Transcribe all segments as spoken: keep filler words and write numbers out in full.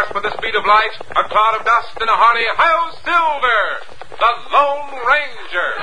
horse with the speed of light, a cloud of dust, and a hearty Hi-Yo Silver, the Lone Ranger.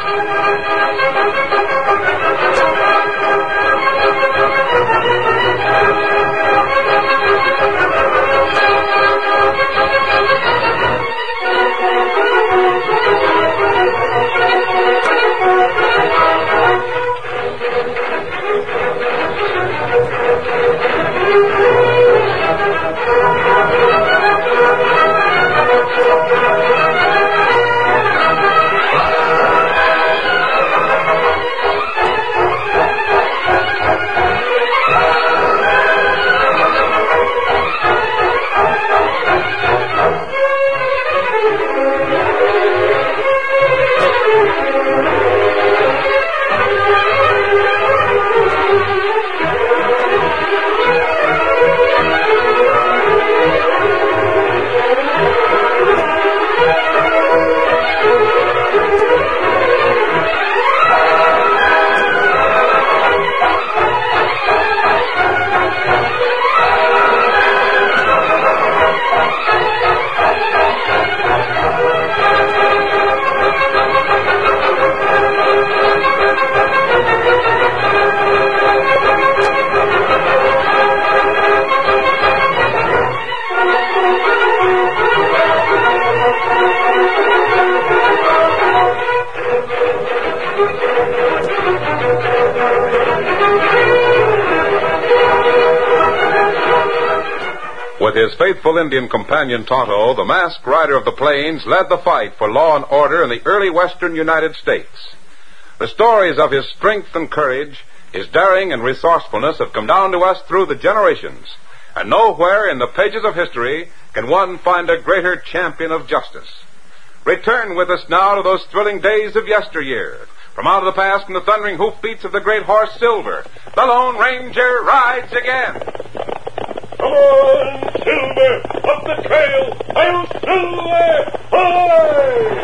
With his faithful Indian companion Tonto, the masked rider of the plains led the fight for law and order in the early western United States. The stories of his strength and courage, his daring and resourcefulness have come down to us through the generations, and nowhere in the pages of history can one find a greater champion of justice. Return with us now to those thrilling days of yesteryear. From out of the past and the thundering hoofbeats of the great horse Silver, the Lone Ranger rides again. Come on, Silver, up the trail! I'll Silver! Hooray!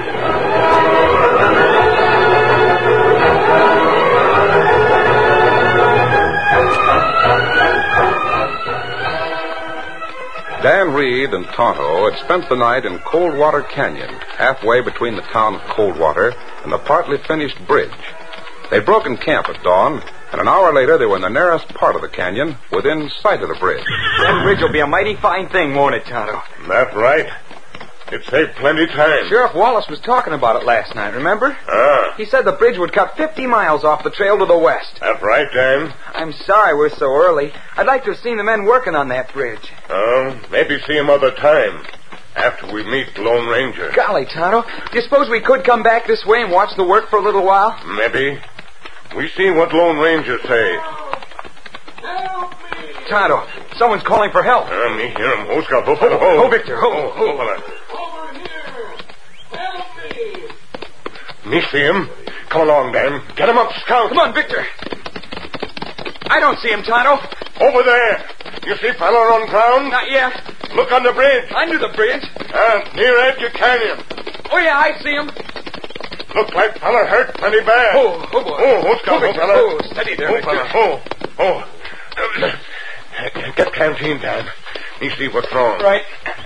Dan Reed and Tonto had spent the night in Coldwater Canyon, halfway between the town of Coldwater and the partly finished bridge. They'd broken camp at dawn, and an hour later they were in the narrowest part of the canyon, within sight of the bridge. That bridge will be a mighty fine thing, won't it, Tonto? That's right. It saved plenty time. Sheriff Wallace was talking about it last night, remember? Ah. He said the bridge would cut fifty miles off the trail to the west. That's right, Dan. I'm sorry we're so early. I'd like to have seen the men working on that bridge. Oh, maybe see him other time, after we meet the Lone Ranger. Golly, Tonto, do you suppose we could come back this way and watch the work for a little while? Maybe. We see what Lone Ranger say. Help me! Tonto, someone's calling for help. Uh, me hear him. Who's got... Ho, Ho, ho, ho, Victor, ho, ho, ho. fella. Over here! Help me! Me see him. Come along, Dan. Get him up, Scout. Come on, Victor. I don't see him, Tonto. Over there. You see fella on ground? Not yet. Look on the bridge. Under the bridge. Uh, near edge of canyon. Oh, yeah, I see him. Look like fella hurt pretty bad. Oh, oh, boy. Oh, who's got oh, oh, fella? Oh, steady there, Oh, Victor. fella. Oh, oh. Get canteen, Dan. Me see what's wrong. Right.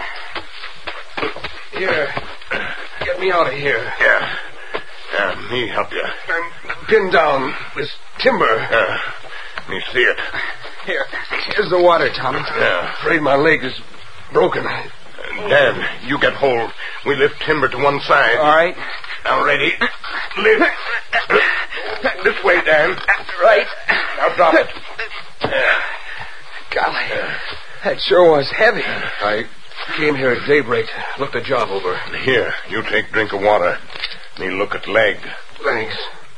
Here. Get me out of here. Yeah. Yeah, me help you. I'm pinned down. This timber. Yeah. Me see it. Here. Here's the water, Tommy. Yeah. Afraid my leg is broken. Dan, you get hold. We lift timber to one side. All right. Now ready. Lift. This way, Dan. Right. Now drop it. Yeah. Golly. That sure was heavy. I came here at daybreak. Looked the job over. Here, you take drink of water. Me look at leg. Thanks.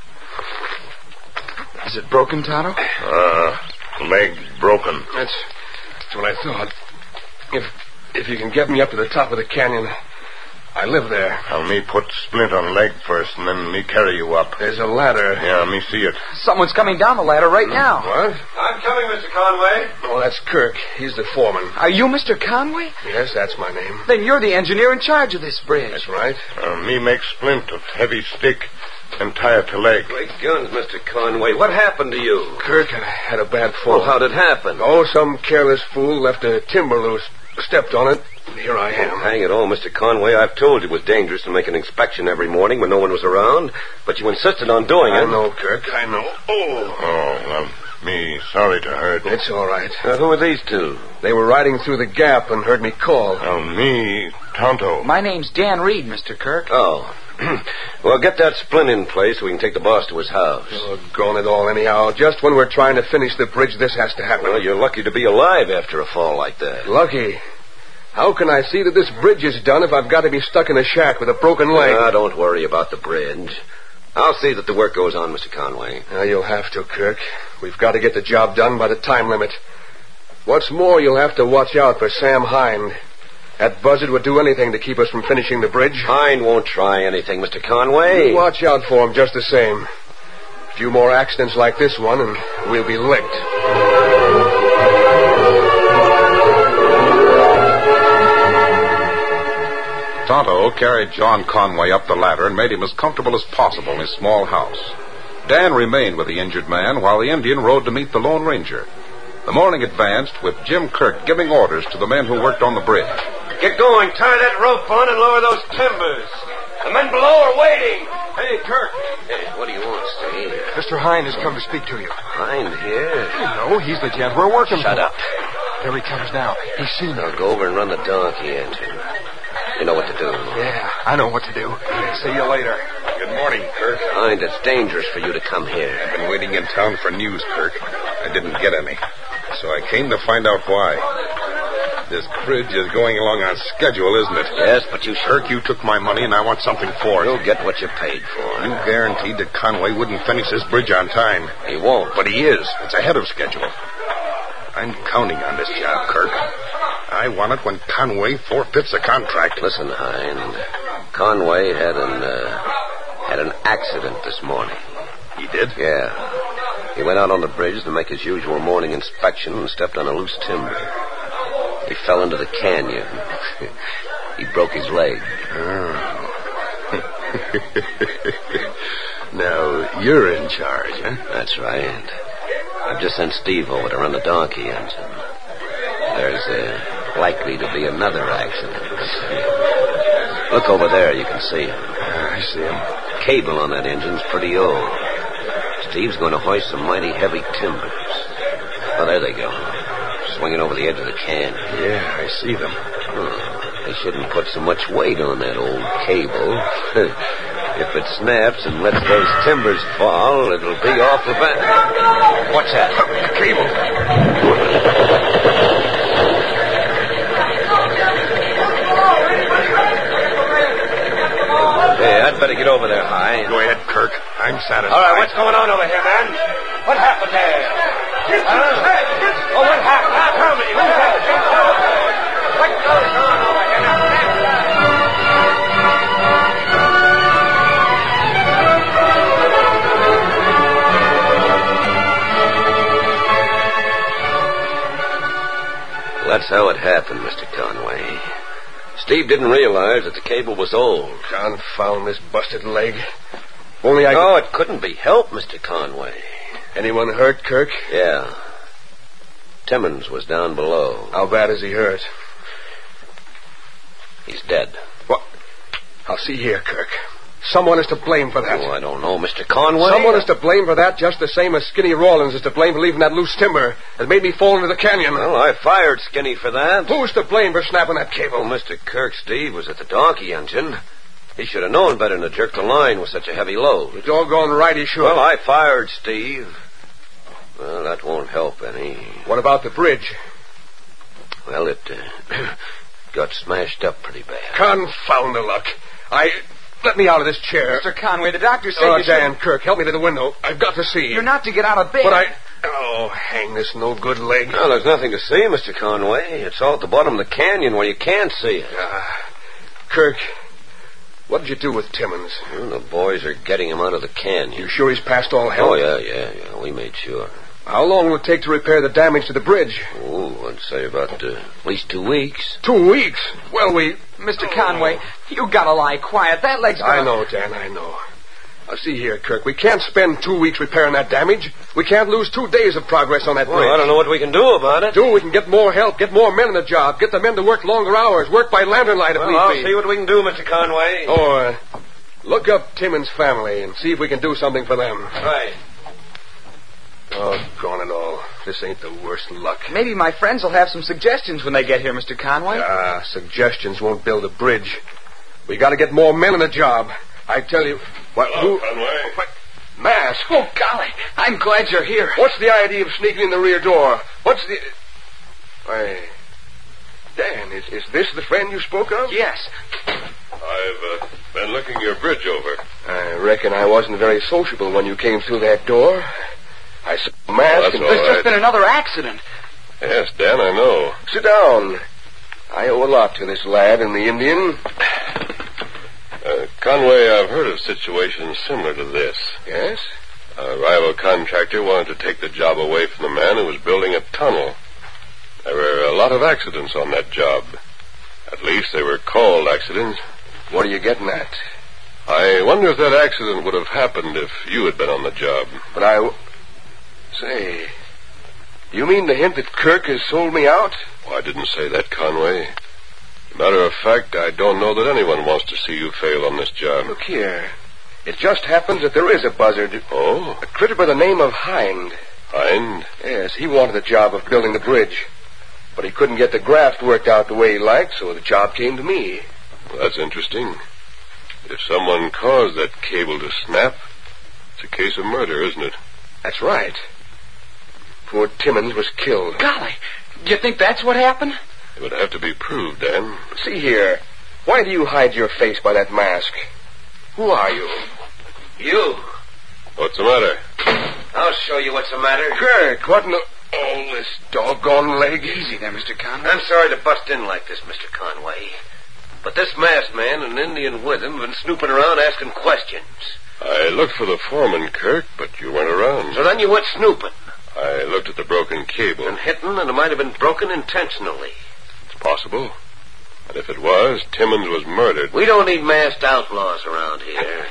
Is it broken, Tonto? Uh, leg broken. That's, that's what I thought. If if you can get me up to the top of the canyon, I live there. Now, me put splint on leg first, and then me carry you up. There's a ladder. Yeah, me see it. Someone's coming down the ladder right now. What? I'm coming, Mister Conway. Oh, that's Kirk. He's the foreman. Are you Mister Conway? Yes, that's my name. Then you're the engineer in charge of this bridge. That's right. Uh, me make splint of heavy stick and tie it to leg. Great guns, Mister Conway. What happened to you? Kirk had a bad fall. Well, how'd it happen? Oh, some careless fool left a timber loose, stepped on it, here I am. Hang it all, Mister Conway. I've told you it was dangerous to make an inspection every morning when no one was around, but you insisted on doing I it. I know, Kirk, I know. Oh. Oh, um, me sorry to hurt. It's all right. Uh, who are these two? They were riding through the gap and heard me call. Oh, me, Tonto. My name's Dan Reed, Mister Kirk. Oh. Well, get that splint in place so we can take the boss to his house. Oh, gone it all anyhow. Just when we're trying to finish the bridge, this has to happen. Well, you're lucky to be alive after a fall like that. Lucky? How can I see that this bridge is done if I've got to be stuck in a shack with a broken leg? Ah, don't worry about the bridge. I'll see that the work goes on, Mister Conway. Now, you'll have to, Kirk. We've got to get the job done by the time limit. What's more, you'll have to watch out for Sam Hind. That buzzard would do anything to keep us from finishing the bridge. Hind won't try anything, Mister Conway. You watch out for him just the same. A few more accidents like this one, and we'll be licked. Tonto carried John Conway up the ladder and made him as comfortable as possible in his small house. Dan remained with the injured man while the Indian rode to meet the Lone Ranger. The morning advanced with Jim Kirk giving orders to the men who worked on the bridge. Get going. Tie that rope on and lower those timbers. The men below are waiting. Hey, Kirk. Hey, what do you want, Steve? Mister Hind has come to speak to you. Hind here? No, he's the gent we're working Shut for. up. There he comes now. He's seen Now you. go over and run the donkey engine. You know what to do. Yeah, I know what to do. See you later. Good morning, Kirk. Hind, it's dangerous for you to come here. I've been waiting in town for news, Kirk. I didn't get any. So I came to find out why. This bridge is going along on schedule, isn't it? Yes, but you should... Kirk, you took my money and I want something for it. You'll get what you paid for. You guaranteed that Conway wouldn't finish this bridge on time. He won't. But he is. It's ahead of schedule. I'm counting on this job, Kirk. I want it when Conway forfeits the contract. Listen, Hind. Conway had an, uh, had an accident this morning. He did? Yeah. He went out on the bridge to make his usual morning inspection and stepped on a loose timber. He fell into the canyon. He broke his leg. Oh. Now, you're in charge, huh? That's right. I've just sent Steve over to run the donkey engine. There's uh, likely to be another accident. Look over there. You can see him. Uh, I see him. Cable on that engine's pretty old. Steve's going to hoist some mighty heavy timbers. Oh, there they go. Swinging over the edge of the canyon. Yeah, I see them. Oh, they shouldn't put so much weight on that old cable. If it snaps and lets those timbers fall, it'll be off the back. What's that? The cable. Hey, I'd better get over there, Hind. Go ahead, Kirk. I'm satisfied. All right, what's going on over here, man? What happened there? Huh? Oh, what happened? Tell me. What happened? What goes on over here now? That's how it happened, Mister Conway. Steve didn't realize that the cable was old. Confound this busted leg. If only I could... Oh, it couldn't be helped, Mister Conway. Anyone hurt, Kirk? Yeah. Timmons was down below. How bad is he hurt? He's dead. What? I'll see here, Kirk. Someone is to blame for that. Oh, I don't know, Mister Conway. Someone is to blame for that just the same as Skinny Rawlins is to blame for leaving that loose timber that made me fall into the canyon. Well, I fired Skinny for that. Who's to blame for snapping that cable? Oh, Mister Kirk, Steve was at the donkey engine. He should have known better than to jerk the line with such a heavy load. It's all gone right, he should. Well, I fired Steve. Well, that won't help any. What about the bridge? Well, it uh, got smashed up pretty bad. Confound the luck. I... Let me out of this chair. Mister Conway, the doctor said Oh, you Dan, should... Kirk, help me to the window. I've got to see. You're not to get out of bed. But I... Oh, hang this no-good leg. Well, there's nothing to see, Mister Conway. It's all at the bottom of the canyon where you can't see it. Uh, Kirk, what did you do with Timmons? Well, the boys are getting him out of the canyon. You sure he's past all help? Oh, yeah, yeah, yeah. We made sure. How long will it take to repair the damage to the bridge? Oh, I'd say about uh, at least two weeks. Two weeks? Well, we... Mister Conway, you gotta lie quiet. That leg's gonna... I know, Dan, I know. Now, see here, Kirk. We can't spend two weeks repairing that damage. We can't lose two days of progress on that Well, bridge. I don't know what we can do about it. Do we can get more help, get more men in the job, get the men to work longer hours, work by lantern light if Well, need I'll be. see what we can do, Mister Conway. Or uh, look up Timmons' family and see if we can do something for them. Right. Oh, gone it all. This ain't the worst luck. Maybe my friends will have some suggestions when they get here, Mister Conway. Ah, suggestions won't build a bridge. We got to get more men in the job. I tell you. What? Hello, who? Conway. What? Mask. Oh, golly. I'm glad you're here. What's the idea of sneaking in the rear door? What's the... Why, Dan, is, is this the friend you spoke of? Yes. I've uh, been looking your bridge over. I reckon I wasn't very sociable when you came through that door. I saw a mask Well, that's and... all There's right. just been another accident. Yes, Dan, I know. Sit down. I owe a lot to this lad and the Indian. Uh, Conway, I've heard of situations similar to this. Yes? A rival contractor wanted to take the job away from the man who was building a tunnel. There were a lot of accidents on that job. At least they were called accidents. What are you getting at? I wonder if that accident would have happened if you had been on the job. But I... w- Say, you mean to hint that Kirk has sold me out? Oh, I didn't say that, Conway. Matter of fact, I don't know that anyone wants to see you fail on this job. Look here. It just happens that there is a buzzard. Oh? A critter by the name of Hind. Hind? Yes, he wanted the job of building the bridge. But he couldn't get the graft worked out the way he liked, so the job came to me. Well, that's interesting. If someone caused that cable to snap, it's a case of murder, isn't it? That's right. Poor Timmons was killed. Golly. Do you think that's what happened? It would have to be proved, Dan. See here. Why do you hide your face by that mask? Who are you? You. What's the matter? I'll show you what's the matter. Kirk, what in the... Oh, this doggone leg. Easy there, Mister Conway. I'm sorry to bust in like this, Mister Conway. But this masked man and an Indian with him have been snooping around asking questions. I looked for the foreman, Kirk, but you weren't around. So then you went snooping I looked at the broken cable. and hitting, and it might have been broken intentionally. It's possible. And if it was, Timmons was murdered. We don't need masked outlaws around here.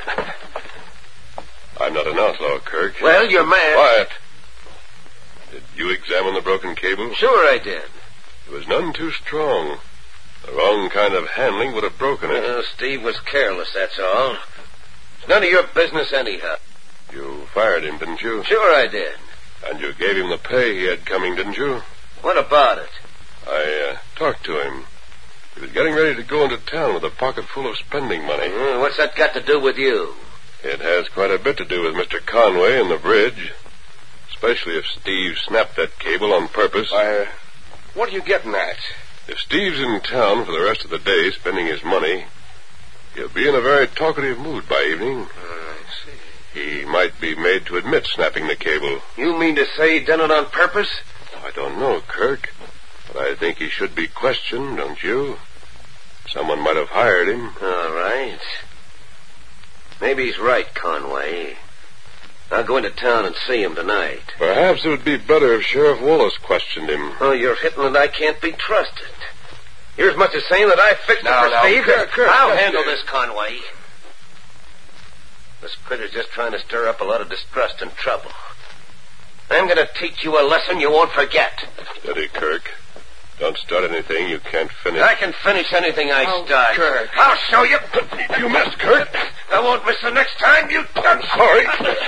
I'm not an outlaw, Kirk. Well, you're masked. Quiet. Did you examine the broken cable? Sure I did. It was none too strong. The wrong kind of handling would have broken it. Well, Steve was careless, that's all. It's none of your business anyhow. You fired him, didn't you? Sure I did. And you gave him the pay he had coming, didn't you? What about it? I uh, talked to him. He was getting ready to go into town with a pocket full of spending money. Hmm, what's that got to do with you? It has quite a bit to do with Mister Conway and the bridge. Especially if Steve snapped that cable on purpose. Why, what are you getting at? If Steve's in town for the rest of the day spending his money, he'll be in a very talkative mood by evening. I see. He might be made to admit snapping the cable. You mean to say he done it on purpose? I don't know, Kirk. But I think he should be questioned, don't you? Someone might have hired him. All right. Maybe he's right, Conway. I'll go into town and see him tonight. Perhaps it would be better if Sheriff Wallace questioned him. Oh, you're hitting that I can't be trusted. You're as much as saying that I fixed Now, it for now, Steve. Kirk, Kirk, I'll Kirk, handle Kirk. this, Conway. This critter's just trying to stir up a lot of distrust and trouble. I'm going to teach you a lesson you won't forget. Steady, Kirk. Don't start anything you can't finish. I can finish anything I Oh, start. Kirk. I'll show you. You missed, Kirk. I won't miss the next time, you... I'm sorry.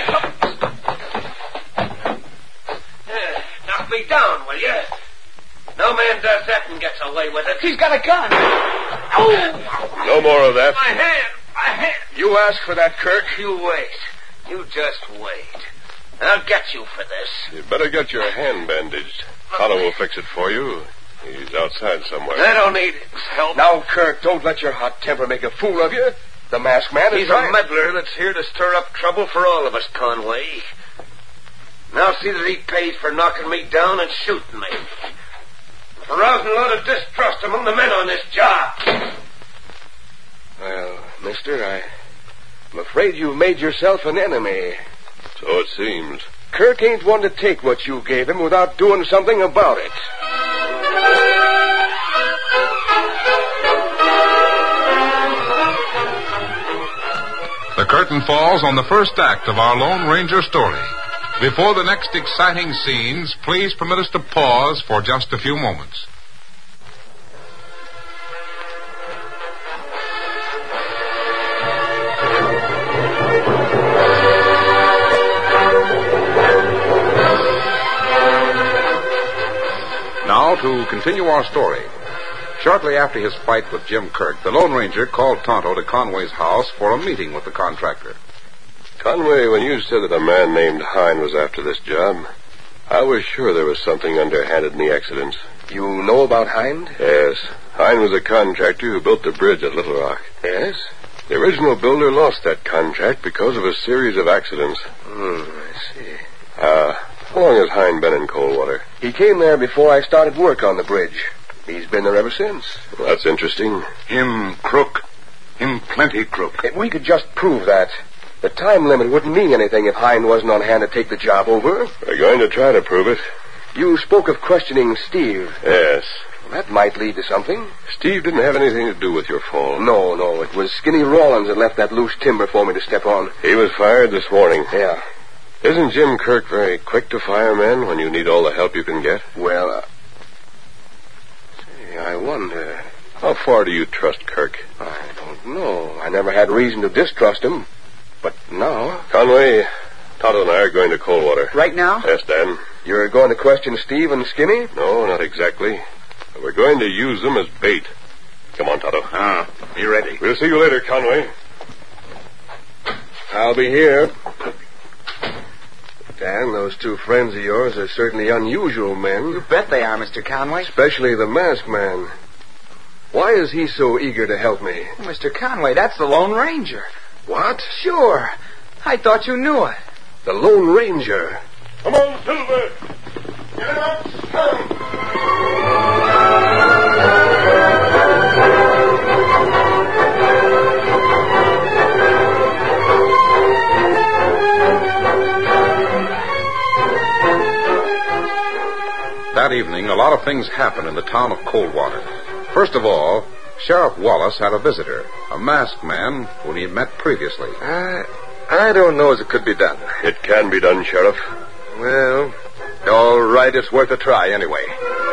Knock me down, will you? No man does that and gets away with it. He's got a gun. Oh! No more of that. My hand! My hand! You asked for that, Kirk. You wait. You just wait. I'll get you for this. You better get your hand bandaged. Otto will fix it for you. He's outside somewhere. I don't need help. Now, Kirk, don't let your hot temper make a fool of you. The masked man is He's right. a meddler that's here to stir up trouble for all of us, Conway. Now see that he pays for knocking me down and shooting me. For rousing a lot of distrust among the men on this job. Well, mister, I, I'm afraid you've made yourself an enemy. So it seems. Kirk ain't one to take what you gave him without doing something about it. The curtain falls on the first act of our Lone Ranger story. Before the next exciting scenes, please permit us to pause for just a few moments. Now to continue our story. Shortly after his fight with Jim Kirk, the Lone Ranger called Tonto to Conway's house for a meeting with the contractor. Conway, when you said that a man named Hine was after this job, I was sure there was something underhanded in the accidents. You know about Hind? Yes. Hine was a contractor who built the bridge at Little Rock. Yes? The original builder lost that contract because of a series of accidents. Hmm, I see. Uh, how long has Hine been in Coldwater? He came there before I started work on the bridge. He's been there ever since. Well, that's interesting. Him crook. Him plenty crook. If we could just prove that, the time limit wouldn't mean anything if Hind wasn't on hand to take the job over. We're going to try to prove it. You spoke of questioning Steve. Yes. Well, that might lead to something. Steve didn't have anything to do with your fall. No, no. It was Skinny Rawlins that left that loose timber for me to step on. He was fired this morning. Yeah. Isn't Jim Kirk very quick to fire men when you need all the help you can get? Well, uh... say, I wonder... How far do you trust Kirk? I don't know. I never had reason to distrust him. But now... Conway, Tonto and I are going to Coldwater. Right now? Yes, Dan. You're going to question Steve and Skinny? No, not exactly. But we're going to use them as bait. Come on, Tonto. Ah, be ready. We'll see you later, Conway. I'll be here. Dan, those two friends of yours are certainly unusual men. You bet they are, Mister Conway. Especially the masked man. Why is he so eager to help me? Oh, Mister Conway, that's the Lone Ranger. What? Sure. I thought you knew it. The Lone Ranger. Come on, Silver. Get him out. Come. That evening, a lot of things happened in the town of Coldwater. First of all, Sheriff Wallace had a visitor, a masked man whom he had met previously. I, I don't know as it could be done. It can be done, Sheriff. Well, all right, it's worth a try anyway.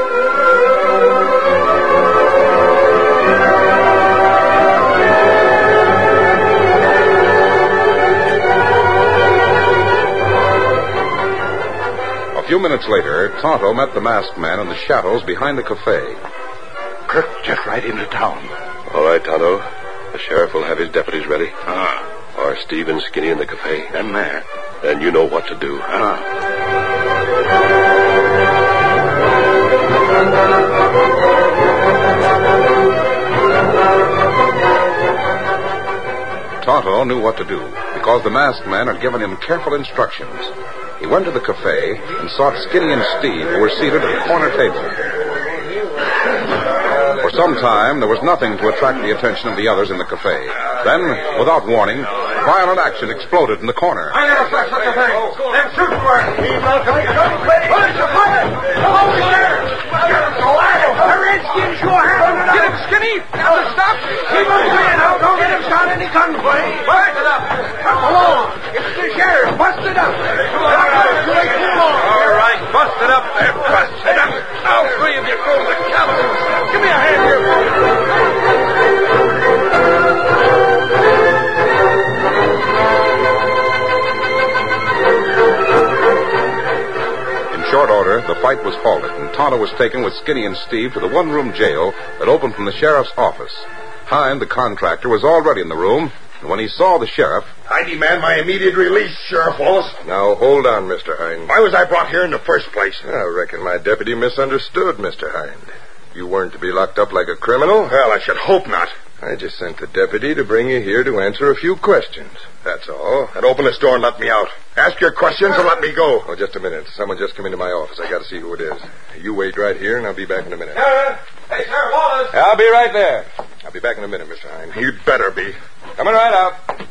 A few minutes later, Tonto met the masked man in the shadows behind the cafe. Kirk just right into town. All right, Tonto. The sheriff will have his deputies ready. Ah. Are Steve and Skinny in the cafe? Them there. Then you know what to do. Ah. Tonto knew what to do, because the masked man had given him careful instructions. He went to the cafe and sought Skinny and Steve, who were seated at a corner table. For some time, there was nothing to attract the attention of the others in the cafe. Then, without warning, violent action exploded in the corner. I never saw such a thing. Them shooting were. He's not coming. Police are fired. Come over here. The Redskins sure have him. Get him, Skinny. Now stop. Keep him quiet now. Don't let him start any gunplay. Bust it up. Come along. It's the sheriff. Bust it up. All right. Bust it up. Bust it up. All three of you go to the captain. Give me a hand here. In short order, the fight was halted, and Tonto was taken with Skinny and Steve to the one-room jail that opened from the sheriff's office. Hind, the contractor, was already in the room, and when he saw the sheriff... I demand my immediate release, Sheriff Wallace. Now, hold on, Mister Hind. Why was I brought here in the first place? I reckon my deputy misunderstood, Mister Hind. You weren't to be locked up like a criminal. Well, I should hope not. I just sent the deputy to bring you here to answer a few questions. That's all. And open this door and let me out. Ask your questions and let me go. Oh, just a minute. Someone just come into my office. I got to see who it is. You wait right here, and I'll be back in a minute. Uh, hey, Sheriff Wallace. I'll be right there. I'll be back in a minute, Mister Hind. You'd better be. Coming right out.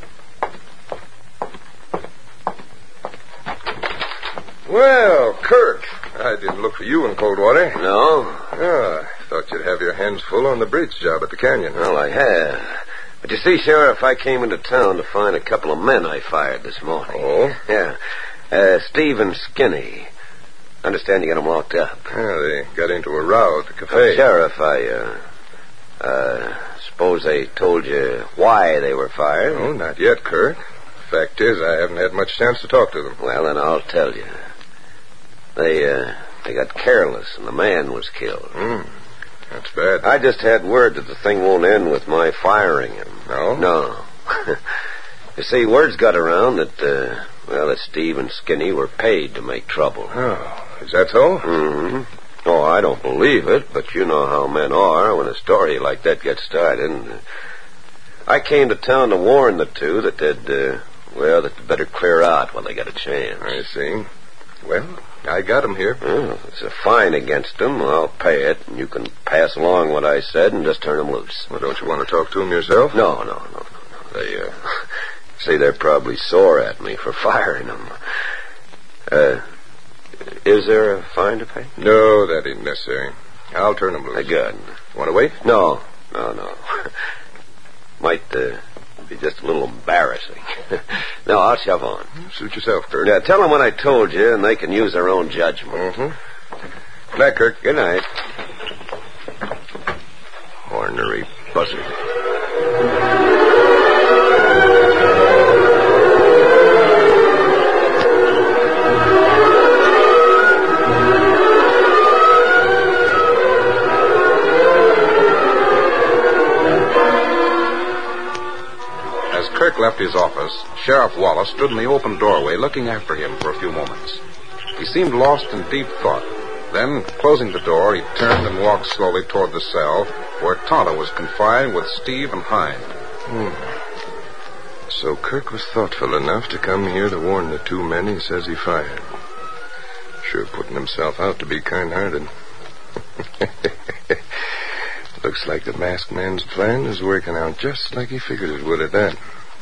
Well, Kirk, I didn't look for you in Coldwater. No? Ah, I thought you'd have your hands full on the bridge job at the canyon. Well, I have. But you see, Sheriff, I came into town to find a couple of men I fired this morning. Oh? Yeah. Uh, Steve and Skinny. Understand you got them locked up. Yeah, they got into a row at the cafe. Uh, Sheriff, I, uh, uh, suppose they told you why they were fired? Oh, not yet, Kirk. Fact is, I haven't had much chance to talk to them. Well, then I'll tell you. They, uh, they got careless and the man was killed. Hmm. That's bad. I just had word that the thing won't end with my firing him. No? No. You see, word's got around that, uh, well, that Steve and Skinny were paid to make trouble. Oh, is that so? Mm-hmm. Oh, I don't believe it, but you know how men are when a story like that gets started. And, uh, I came to town to warn the two that they'd, uh, well, that they'd better clear out when they got a chance. I see. Well, I got them here. Well, if it's a fine against them, I'll pay it, and you can pass along what I said and just turn them loose. Well, don't you want to talk to them yourself? No, no, no, no, no. They, uh, see, they're probably sore at me for firing them. Uh, is there a fine to pay? No, that ain't necessary. I'll turn them loose. Uh, good. Want to wait? No, no, no. Might, uh, be just a little embarrassing. No, I'll shove on. Suit yourself, Kirk. Yeah, tell them what I told you, and they can use their own judgment. Mm-hmm. Good night, Kirk. Good night. Ornery buzzard. Kirk left his office, Sheriff Wallace stood in the open doorway looking after him for a few moments. He seemed lost in deep thought. Then, closing the door, he turned and walked slowly toward the cell where Tonto was confined with Steve and Hind. Hmm. So Kirk was thoughtful enough to come here to warn the two men he says he fired. Sure putting himself out to be kind-hearted. Looks like the masked man's plan is working out just like he figured it would at that.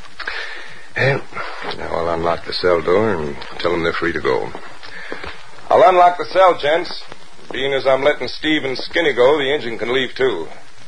Well, now I'll unlock the cell door and tell them they're free to go. I'll unlock the cell, gents. Being as I'm letting Steve and Skinny go, the engine can leave, too.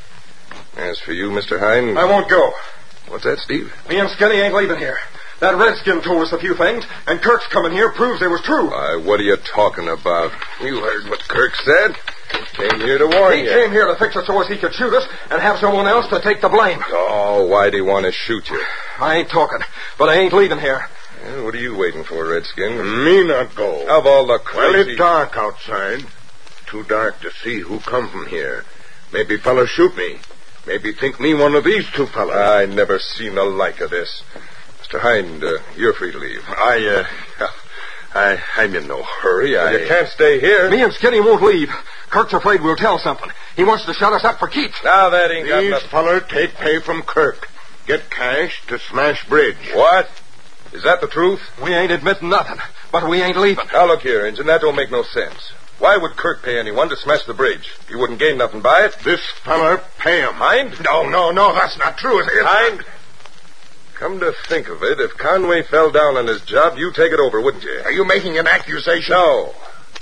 As for you, Mister Hind... I won't go. What's that, Steve? Me and Skinny ain't leaving here. That redskin told us a few things, and Kirk's coming here proves they was true. Why, what are you talking about? You heard what Kirk said. He came here to warn he you. He came here to fix it so as he could shoot us and have someone else to take the blame. Oh, why'd he want to shoot you? I ain't talking, but I ain't leaving here. Well, what are you waiting for, Redskin? Me not go. Of all the crazy... Well, it's dark outside. Too dark to see who come from here. Maybe fellas shoot me. Maybe think me one of these two fellas. I never seen the like of this. Mister Hind, uh, you're free to leave. I, uh... I, I'm in no hurry. I... Well, you can't stay here. Me and Skinny won't leave. Kirk's afraid we'll tell something. He wants to shut us up for keeps. Now that ain't got These nothing... feller take pay from Kirk. Get cash to smash bridge. What? Is that the truth? We ain't admitting nothing, but we ain't leaving. Now look here, Injun, that don't make no sense. Why would Kirk pay anyone to smash the bridge? He wouldn't gain nothing by it. This feller pay him. Hind? No, no, no, that's not true. It's... Hind? Come to think of it, if Conway fell down on his job, you'd take it over, wouldn't you? Are you making an accusation? No.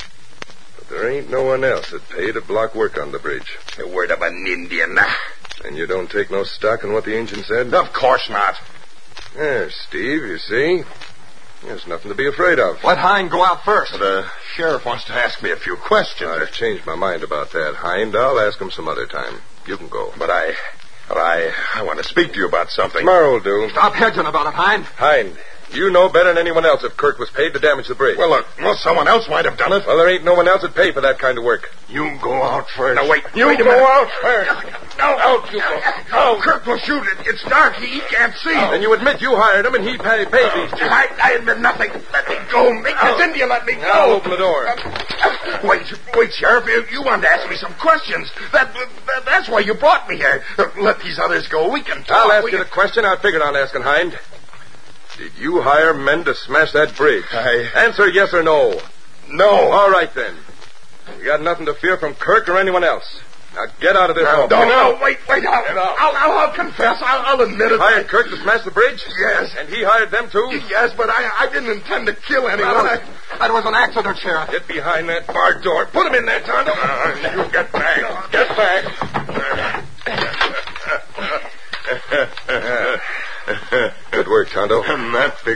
But there ain't no one else that'd pay to block work on the bridge. The word of an Indian. And you don't take no stock in what the Injun said? Of course not. There, Steve, you see? There's nothing to be afraid of. Let Hind go out first. The sheriff wants to ask me a few questions. I've changed my mind about that, Hind. I'll ask him some other time. You can go. But I... But I... I want to speak to you about something. Tomorrow will do. Stop hedging about it, Hind. Hind, you know better than anyone else if Kirk was paid to damage the bridge. Well, look, well, someone else might have done it. Well, there ain't no one else that'd pay for that kind of work. You go out first. Now, wait. You wait a go minute. out first. No, out you go. No, Kirk will shoot it. It's dark. He, he can't see. Then you admit you hired him and he paid, paid these two. I, I admit nothing. Let me go. Make this Indian let me go. I'll open the door. Uh, wait, wait, Sheriff. You, you wanted to ask me some questions. That, that That's why you brought me here. Uh, let these others go. We can talk. I'll ask we you can... the question I figured on asking, Hind. Did you hire men to smash that bridge? I... Answer yes or no. No. All right, then. You got nothing to fear from Kirk or anyone else. Now get out of this No, home. no, no, wait, wait. I'll, I'll, I'll, I'll confess. I'll, I'll admit it. Hired Kirk to smash the bridge? Yes. And he hired them too? Yes, but I, I didn't intend to kill anyone. That was, that was an accident, Sheriff. Get behind that barred door. Put him in there, Tonto. Uh, you get back. Get back.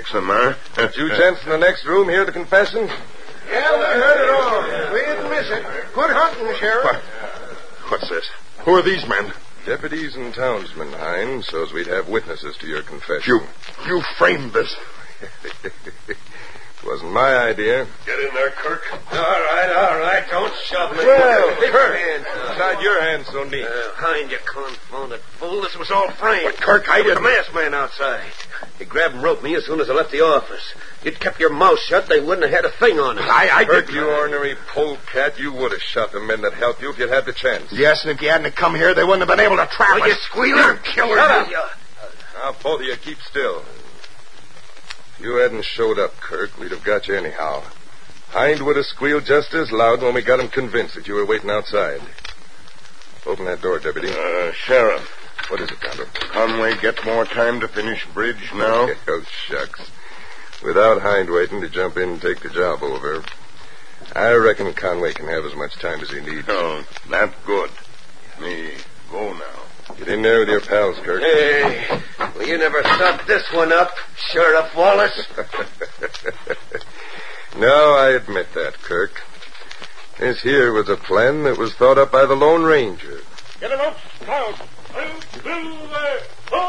fix them, huh? Did you gents in the next room hear the confession? Yeah, we heard it all. We didn't miss it. Good hunting, Sheriff. What? What's this? Who are these men? Deputies and townsmen, Hines, so's we'd have witnesses to your confession. You, you framed this. It wasn't my idea. Get in there, Kirk. All right, all right. Don't shove me. Well, Big Kirk, hand. tied your hands so neat. Uh, Hind, you confounded fool. This was all framed. But, Kirk, I There was didn't- a masked man outside. He grabbed and roped me as soon as I left the office. You'd kept your mouth shut, they wouldn't have had a thing on us. I, I Kirk, did. you ornery polecat, you would have shot the men that helped you if you'd had the chance. Yes, and if you hadn't come here, they wouldn't have been able to trap Will us. you squealer? You killer. Shut up, you. Now, both of you keep still. If you hadn't showed up, Kirk, we'd have got you anyhow. Hind would have squealed just as loud when we got him convinced that you were waiting outside. Open that door, Deputy. Uh, Sheriff, What is it, Tonto? Conway get more time to finish bridge now? Oh, shucks. Without Hind waiting to jump in and take the job over, I reckon Conway can have as much time as he needs. Oh, that's good. Me go now. Get in there with your pals, Kirk. Hey, well, you never stopped this one up, Sheriff Wallace. No, I admit that, Kirk. This here was a plan that was thought up by the Lone Ranger. Get him up, Cloud. Blue, blue, there.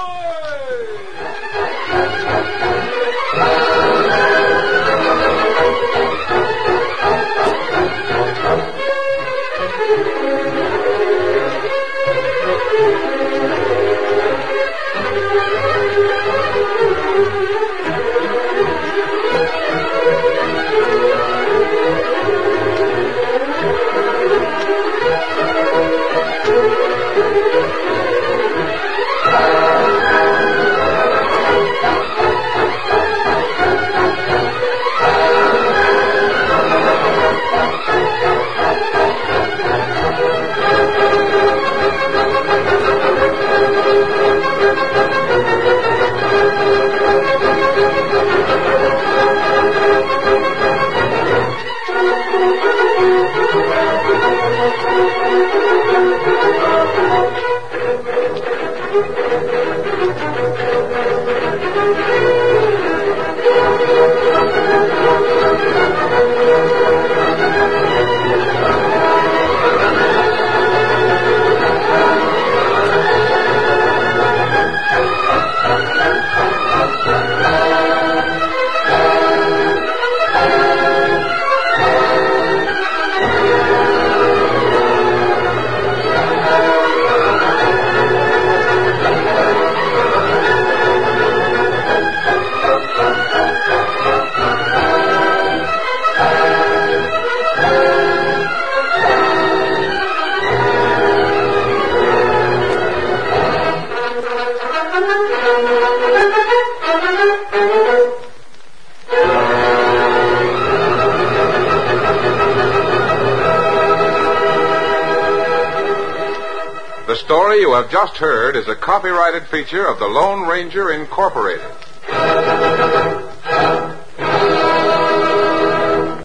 The story you have just heard is a copyrighted feature of the Lone Ranger Incorporated.